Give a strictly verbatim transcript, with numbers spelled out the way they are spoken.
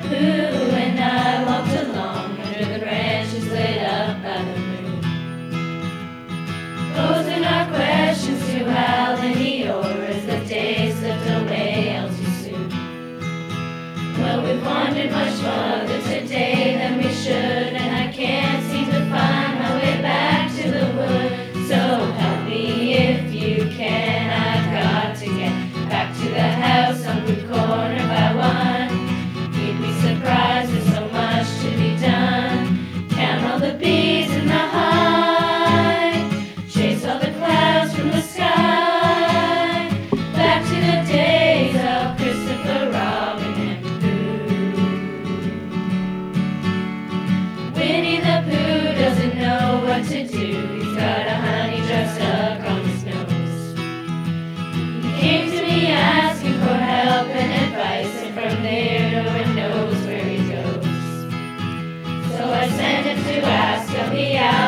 Pooh and I walked along under the branches lit up by the moon, posing our questions to Hal and Eeyore as the day slipped away all too soon. Well, we've wandered much farther today than we should, and I can't seem to find my way back to the wood. So help me if you can, I've got to get back to the house on Blue Corner by one. You'd be surprised, there's so much to be done. Count all the bees in the hive, chase all the clouds from the sky, back to the days of Christopher Robin and Pooh. Winnie the Pooh doesn't know what to do, he's got a honey jar stuck on his nose. He came to me asking for help and advice, and from there no one knows where he goes. So I sent him to ask, help me out.